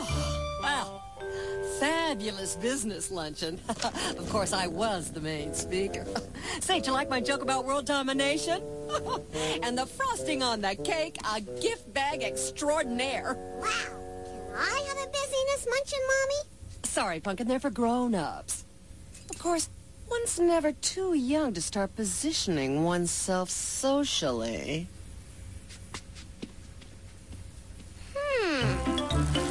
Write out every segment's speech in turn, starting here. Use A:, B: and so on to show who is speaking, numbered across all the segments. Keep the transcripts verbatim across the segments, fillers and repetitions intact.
A: Oh, wow. Fabulous business luncheon. Of course, I was the main speaker. Say, did you like my joke about world domination? And the frosting on the cake, a gift bag extraordinaire.
B: Wow. Can I have a busyness luncheon, Mommy?
A: Sorry, Pumpkin, they're for grown-ups. Of course, one's never too young to start positioning oneself socially.
B: Hmm.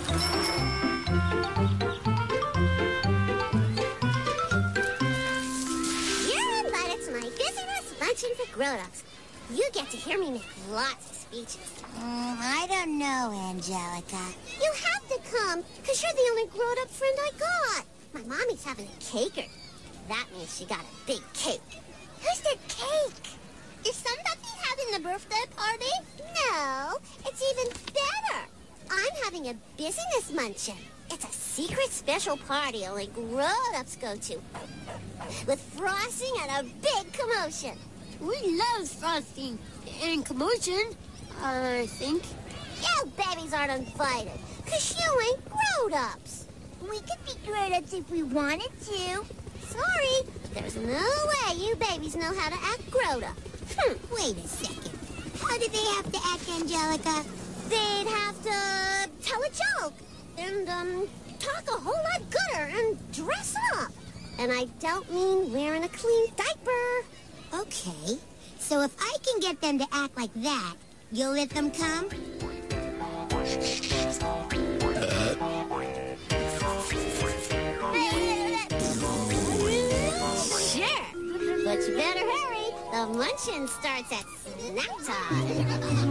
B: You're invited to my business luncheon for grown-ups. You get to hear me make lots of speeches.
C: Mm, I don't know, Angelica.
B: You have to come, because you're the only grown-up friend I got. My mommy's having a caker. That means she got a big cake.
C: Who's the cake?
B: Is somebody having a birthday party? No, it's even better. I'm having a business luncheon. It's a secret special party only grown-ups go to. With frosting and a big commotion.
C: We love frosting and commotion, I think.
B: You babies aren't invited, because you ain't grown-ups.
C: We could be grown-ups if we wanted to.
B: Sorry, there's no way you babies know how to act grown-up.
C: Hmm. Wait a second. How do they have to act, Angelica?
B: They'd have to tell a joke and, um, talk a whole lot gooder and dress up. And I don't mean wearing a clean diaper.
C: Okay, so if I can get them to act like that, you'll let them come?
B: Sure, but you better hurry. The luncheon starts at snack time.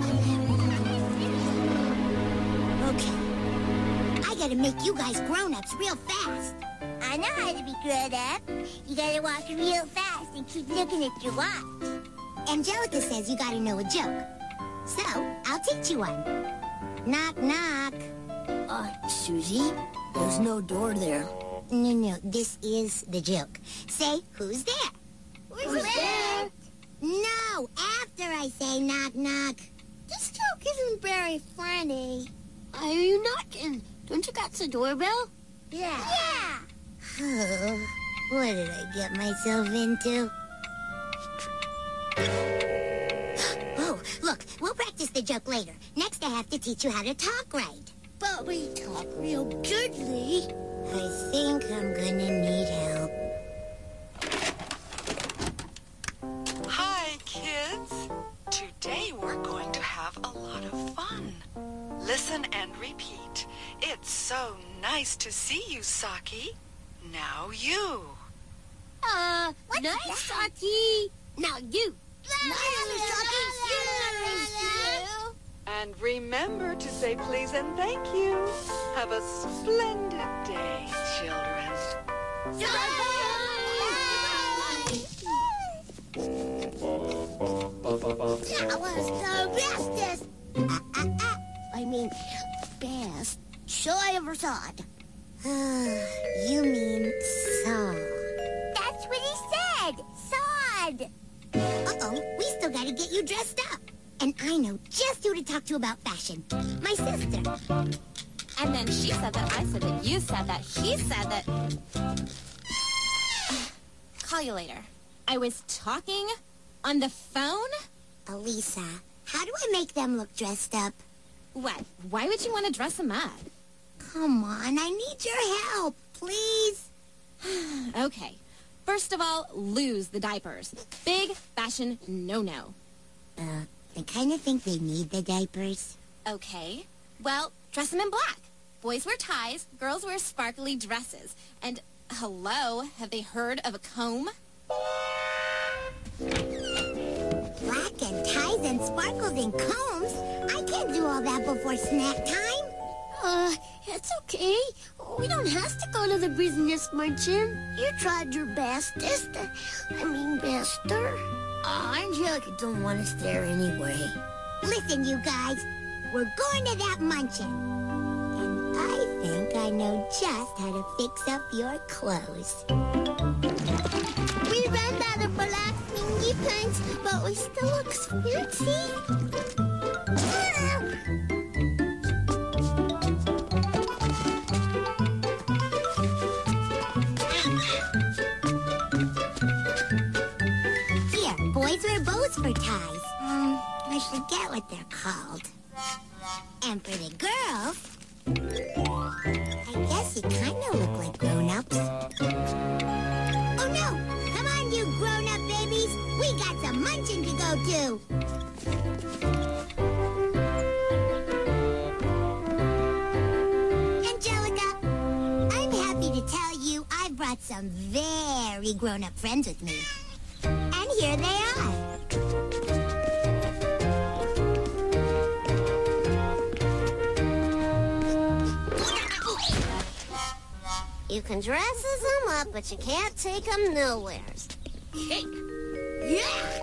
C: Okay, I gotta make you guys grown-ups real fast. I know how to be grown up. You gotta walk real fast and keep looking at your watch. Angelica says you gotta know a joke. So, I'll teach you one. Knock, knock.
D: Uh, Susie, there's no door there.
C: No, no, this is the joke. Say, who's there?
B: Who's, who's there? there?
C: No, after I say knock, knock.
B: This joke isn't very funny.
D: Why are you knocking? Don't you got the doorbell?
B: Yeah.
C: Yeah. Oh, what did I get myself into? Oh, look, we'll practice the joke later. Next, I have to teach you how to talk right.
B: But we talk real goodly.
C: I think I'm gonna need help.
E: Hi, kids. Today we're going to have a lot of fun. Listen and repeat. It's so nice to see you, Saki. Now you.
D: Uh,
C: What's
D: nice,
C: that?
D: Saki. Now you.
E: And remember to say please and thank you. Have a splendid day, children.
B: That was the bestest. Uh, uh, uh, I mean, best show I ever saw.
C: You mean saw.
B: That's what he said. Sod.
C: Uh-oh, we still gotta get you dressed up. And I know just who to talk to about fashion. My sister.
F: And then she said that, I said that, you said that, he said that. Call you later. I was talking on the phone?
C: Elisa, how do I make them look dressed up?
F: What? Why would you want to dress them up?
C: Come on, I need your help, please.
F: Okay. First of all, lose the diapers. Big fashion no-no.
C: Uh, I kind of think they need the diapers.
F: Okay. Well, dress them in black. Boys wear ties, girls wear sparkly dresses. And, hello, have they heard of a comb?
C: Black and ties and sparkles and combs? I can't do all that before snack time.
D: Uh, it's okay. We don't have to go to the business luncheon.
B: You tried your bestest. I mean, bester.
D: Uh, Angelica don't want us there anyway.
C: Listen, you guys. We're going to that luncheon. And I think I know just how to fix up your clothes.
B: We ran out of black thingy pants, but we still look squirty.
C: boys wear bows for ties. Um, I forget what they're called. And for the girls, I guess you kind of look like grown-ups. Oh, no! Come on, you grown-up babies! We got some munching to go do! Angelica, I'm happy to tell you I brought some very grown-up friends with me. And here they are.
B: You can dress them up, but you can't take them nowheres.
D: Cake. Yeah!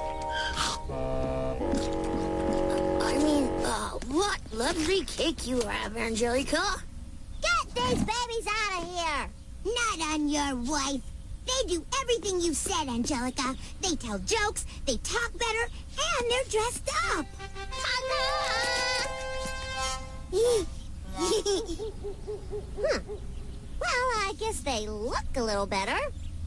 D: I mean, uh, what lovely cake you have, Angelica.
B: Get these babies out of here!
C: Not on your wife. They do everything you said, Angelica. They tell jokes, they talk better, and they're dressed up.
B: Huh. Well, I guess they look a little better.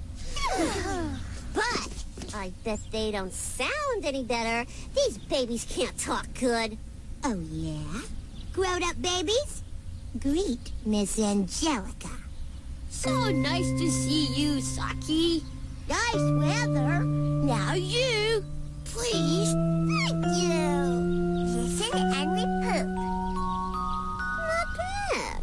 B: But I bet they don't sound any better. These babies can't talk good.
C: Oh, yeah? Grown-up babies? Greet Miss Angelica.
D: So nice to see you, Saki.
C: Nice weather.
D: Now you, please.
C: Thank you. Listen and repeat.
B: Not bad.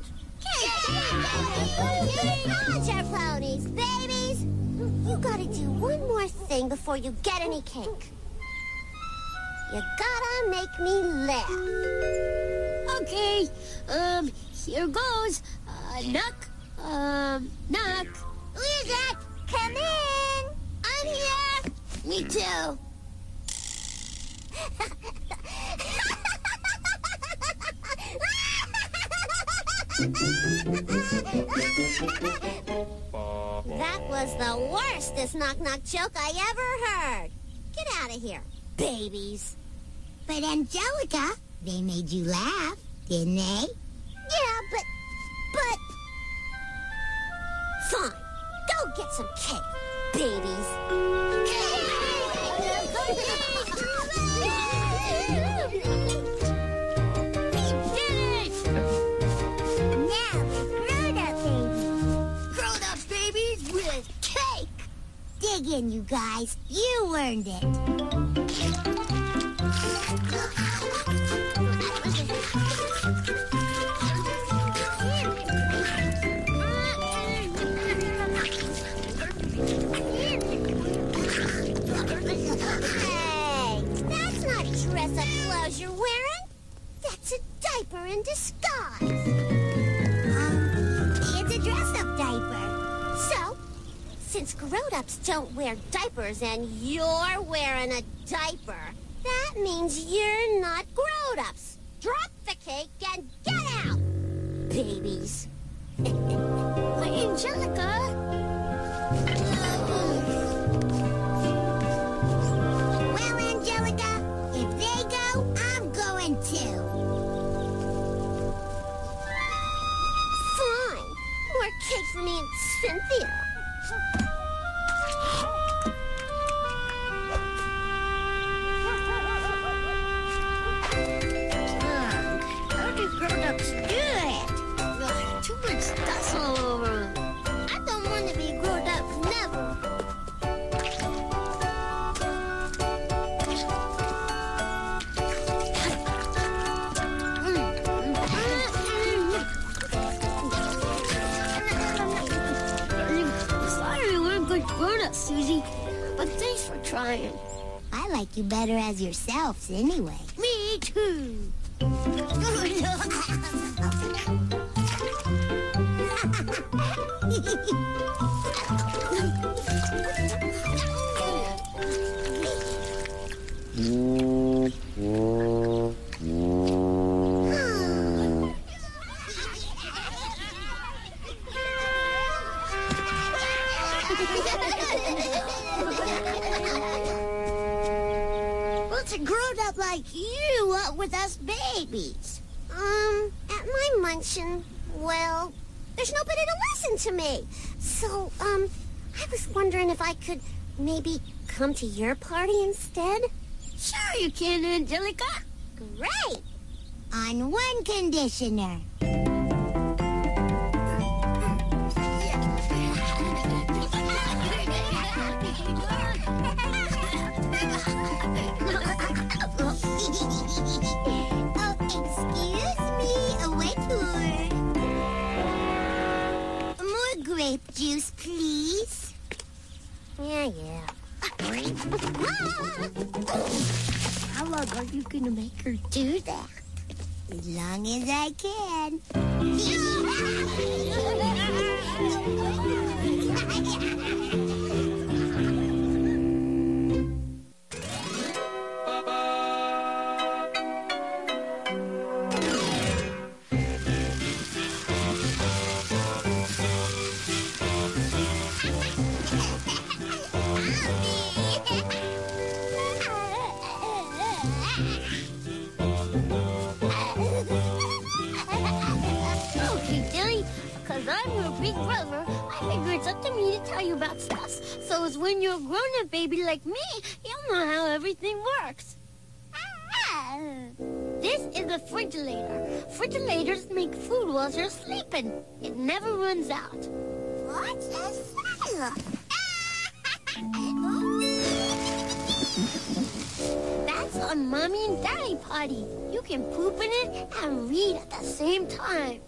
B: Hold your ponies, babies. You gotta do one more thing before you get any cake. You gotta make me laugh.
D: Okay, um, here goes. Uh, knock, um, knock.
C: Who is that? Come in.
D: I'm here. Me too.
B: That was the worstest knock-knock joke I ever heard. Get out of here, babies.
C: But Angelica, they made you laugh, didn't they?
B: Yeah, but... but... Fine. Go get some cake, babies.
C: Now we're grown-up babies.
D: Grown-up babies with cake.
C: Dig in, you guys. You earned it.
B: Hey, that's not dress-up clothes you're wearing. That's a diaper in disguise.
C: Um, it's a dress-up diaper.
B: So, since grown-ups don't wear diapers and you're wearing a diaper, that means you're not grown-ups. Drop the cake and get out, babies.
D: Hey, Angelica.
C: Well, Angelica, if they go, I'm going too.
B: Fine. More cake for me and Cynthia.
D: How do grown-ups do it? Ugh, too much dust all over them.
B: I don't want to be grown up, never.
D: Sorry we weren't good grown-ups, Susie, but thanks for trying.
C: I like you better as yourselves anyway.
D: Me too. What's a grown-up like you up with us babies?
B: Um, at my muncheon, well, there's nobody to listen to me. So, um, I was wondering if I could maybe come to your party instead?
D: Sure you can, Angelica.
B: Great.
C: On one conditioner.
B: Oh, excuse me, a waiter.
C: More grape juice, please.
B: Yeah, yeah.
D: How long are you gonna make her do that?
C: As long as I can.
D: Okay, Dilly, because I'm your big brother, I figure it's up to me to tell you about stuff. So as when you're a grown-up baby like me, you'll know how everything works. This is a frigidator. Frigidators make food while you're sleeping. It never runs out.
C: What's a
D: That's on Mommy and Daddy potty. You can poop in it and read at the same time.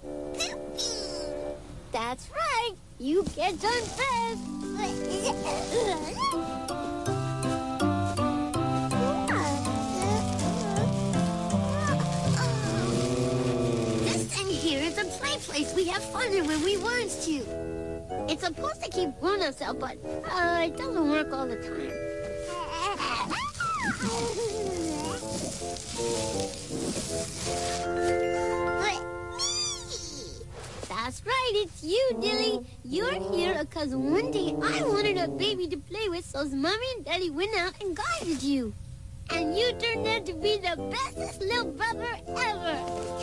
D: That's right. You get done first. This thing here is a play place we have fun in when we want to. It's supposed to keep grown-ups out, but uh, it doesn't work all the time. That's right, it's you, Dilly. You're here because one day I wanted a baby to play with, so Mommy and Daddy went out and guided you. And you turned out to be the bestest little brother ever.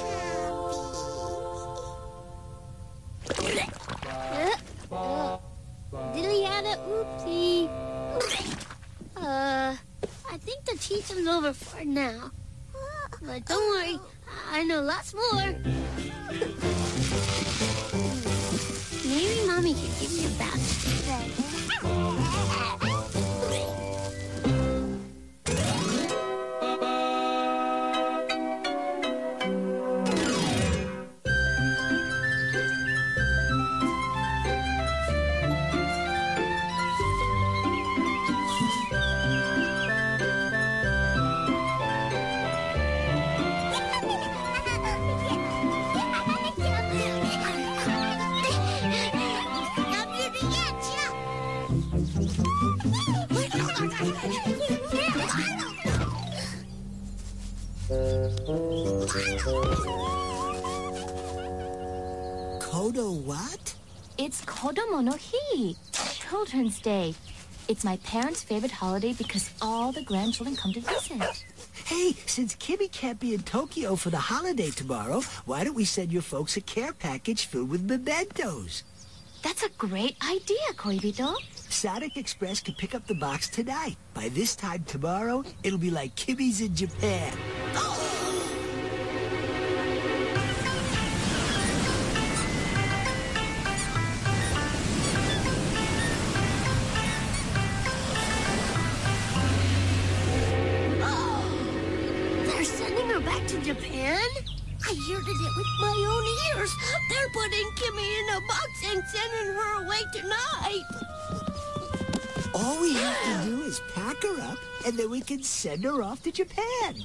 D: Uh, uh, Dilly had a oopsie. Uh, I think the teaching's over for now. But don't worry, I know lots more. Maybe Mommy can give you a bath.
G: Kodo what?
H: It's Kodomo no Hi, Children's Day. It's my parents' favorite holiday because all the grandchildren come to visit.
G: Hey, since Kimmy can't be in Tokyo for the holiday tomorrow, why don't we send your folks a care package filled with mementos?
H: That's a great idea, Koibito.
G: Sonic Express can pick up the box tonight. By this time tomorrow, it'll be like Kimmy's in Japan.
D: They're sending her back to Japan? I heard it with my own ears. They're putting Kimmy in a box and sending her away tonight.
G: All we have to do is pack her up, and then we can send her off to Japan.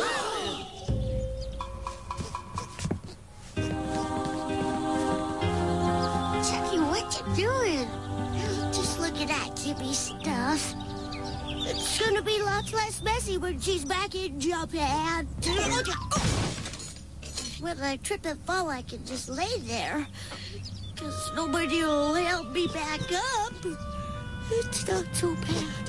D: Chucky, what you doing? Just look at that Kimmy stuff. It's gonna be lots less messy when she's back in Japan. When I trip and fall, I can just lay there. Because nobody will help me back up. It's not so bad.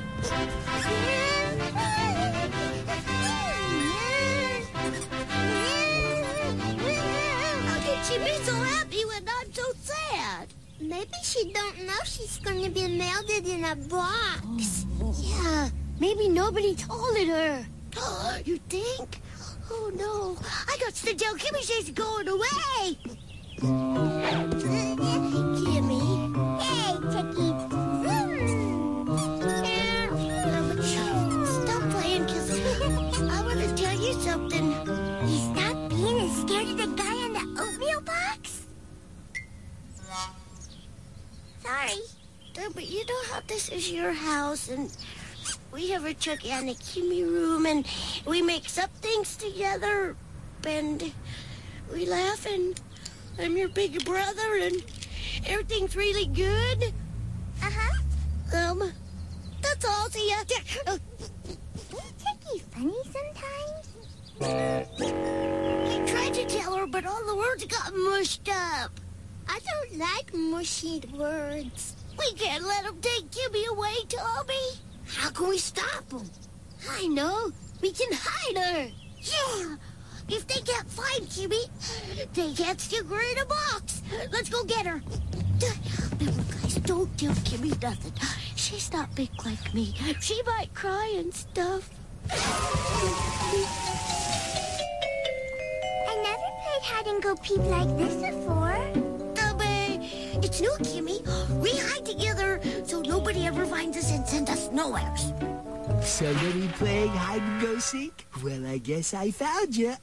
D: How can she be so happy when I'm so sad?
B: Maybe she don't know she's going to be melded in a box.
D: Yeah, Yeah, maybe nobody told it her. You think? Oh, no. I got to tell Kimmy she's going away. Kimmy.
C: Hey, Chucky.
D: Stop playing, because I want to tell you something.
C: You stop being as scared of the guy on the oatmeal box? Sorry.
D: Uh, But you know how this is your house, and we have a Chucky and a Kimmy room, and we make up things together, and we laugh, and I'm your big brother, and everything's really good.
C: Uh-huh.
D: Um, that's all. See ya. Uh,
C: Isn't Chucky funny sometimes?
D: I tried to tell her, but all the words got mushed up.
C: I don't like mushy words.
D: We can't let him take Kimmy away, Tommy.
A: How can we stop him?
D: I know. We can hide her. Yeah. If they can't find Kimmy, they can't stick her in a box. Let's go get her. Remember, guys, don't tell Kimmy nothing. She's not big like me. She might cry and stuff.
C: I never played hide and go peep like this before.
D: Tommy, it's new, Kimmy. We hide together so nobody ever finds us and sends us nowheres.
G: Somebody playing hide and go seek? Well, I guess I found you.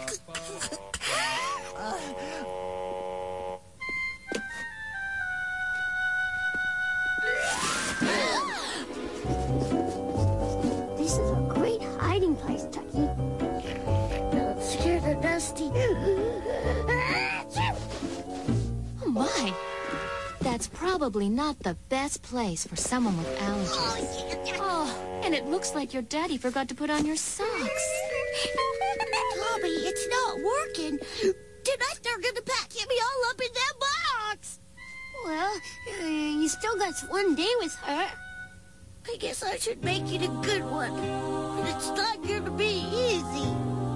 D: This is a great hiding place, Tucky. Not scared of Dusty.
H: Oh, my. That's probably not the best place for someone with allergies. Oh, and it looks like your daddy forgot to put on your socks.
D: Tommy, it's not working. Tonight they're gonna pack Kimmy all up in that box.
C: Well, uh, you still got one day with her.
D: I guess I should make it a good one. But it's not gonna be easy.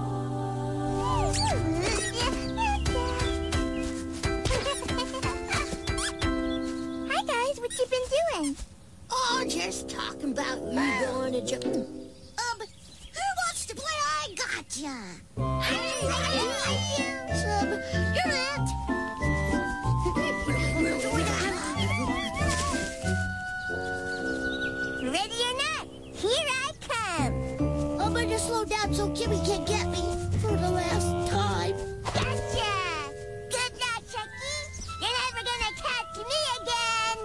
C: Hi, guys. What you been doing?
D: Oh, just talking about you going to Japan. Um, who wants to play I Gotcha? Um, you're it.
C: Ready or not, here I come.
D: I'm gonna slow down so Kimmy can't get me for the last time.
C: Gotcha. Good luck, Chucky. You're never gonna catch me again.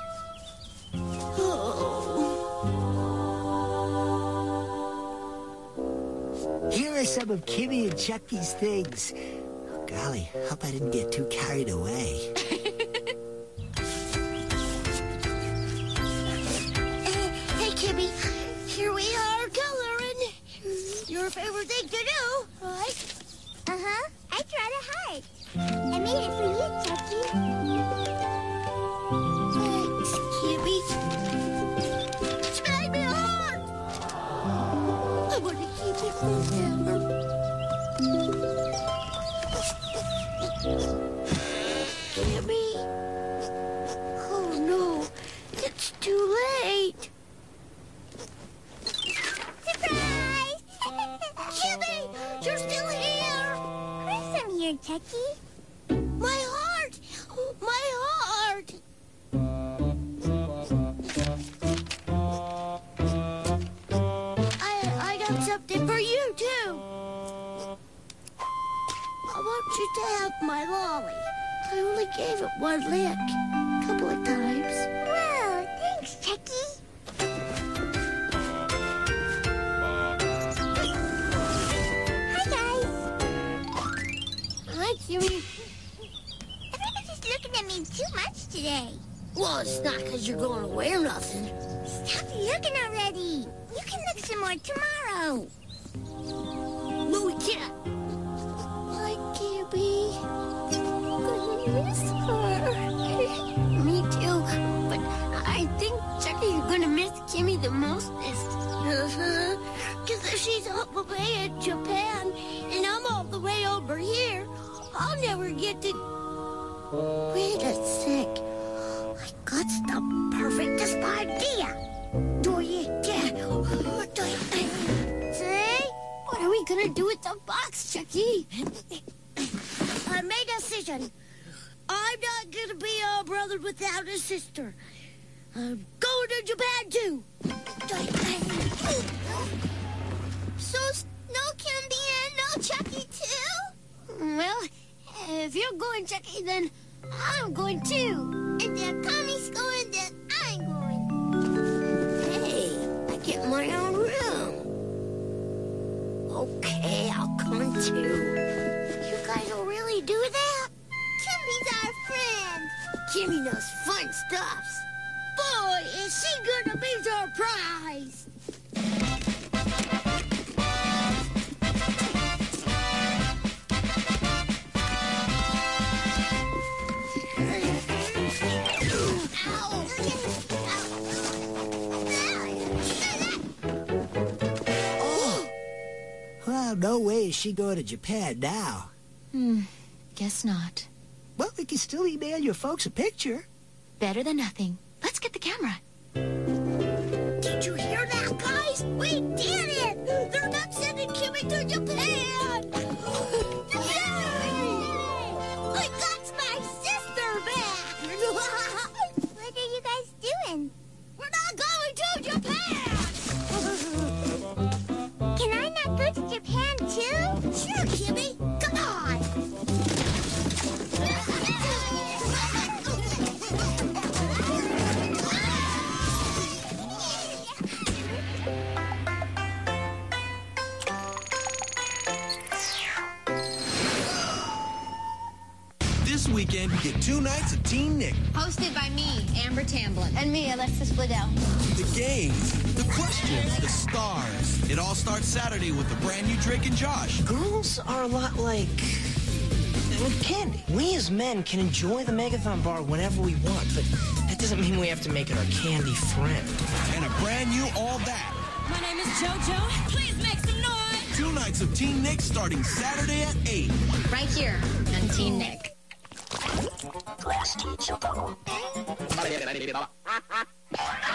G: Here are some of Kimmy and Chucky's things. Oh, golly, hope I didn't get too carried away.
D: Hey, Kimmy, here we are coloring. Your favorite thing to do, right?
C: Uh-huh. I try to hide. I made it for you, Chucky.
D: Thanks, Kimmy. It's made me hard. I want to keep it forever. Kimmy. Oh, no. It's too late.
C: Surprise!
D: Kimmy, you're still here.
C: Of course I'm here, Chucky.
D: My heart. My heart. I, I got something for you, too. I want you to have my lolly. I only gave it one lick. A couple of times.
C: Whoa, thanks, Chucky. Hi, guys.
D: Hi, Kimmy.
C: Everybody's looking at me too much today.
D: Well, it's not because you're going away or nothing.
C: Stop looking already. You can look some more tomorrow.
D: No, we can't. Hi, Kimmy. I miss her.
H: Me too. But I think Chucky's gonna miss Kimmy the most.
D: Uh-huh. Because if she's all the way in Japan and I'm all the way over here, I'll never get to... Wait a sec. I got the perfectest idea. Do you? Yeah. Chucky! I made a decision. I'm not gonna be a brother without a sister. I'm going to Japan, too.
C: So, no Kimby and no Chucky, too?
D: Well, if you're going, Chucky, then I'm going, too.
C: And if Tommy's going, then I'm going.
D: Hey, I get my own room. Okay, I'll come, too. You guys will really do that?
C: Kimby's our friend.
D: Kimmy knows fun stuffs. Boy, is she gonna be surprised!
G: Well, no way is she going to Japan now.
H: Hmm, guess not.
G: Well, we can still email your folks a picture.
H: Better than nothing. Let's get the camera.
D: Did you hear that, guys? We did it! They're not sending Kimmy to Japan! Yay! I got my sister back!
C: What are you guys doing?
D: We're not going to Japan!
C: Can I not go to Japan, too?
D: Sure, Kimmy. Come on!
I: This weekend, you get two nights of Teen Nick.
F: Hosted by me, Amber Tamblyn.
C: And me, Alexis Bledel.
I: The games, the questions, the stars. It all starts Saturday with the brand new Drake and Josh.
J: Girls are a lot like with candy. We as men can enjoy the Megathon bar whenever we want, but that doesn't mean we have to make it our candy friend.
I: And a brand new All That.
A: My name is JoJo. Please make some noise.
I: Two nights of Teen Nick starting Saturday at eight.
F: Right here on Teen Nick.
J: Class teacher.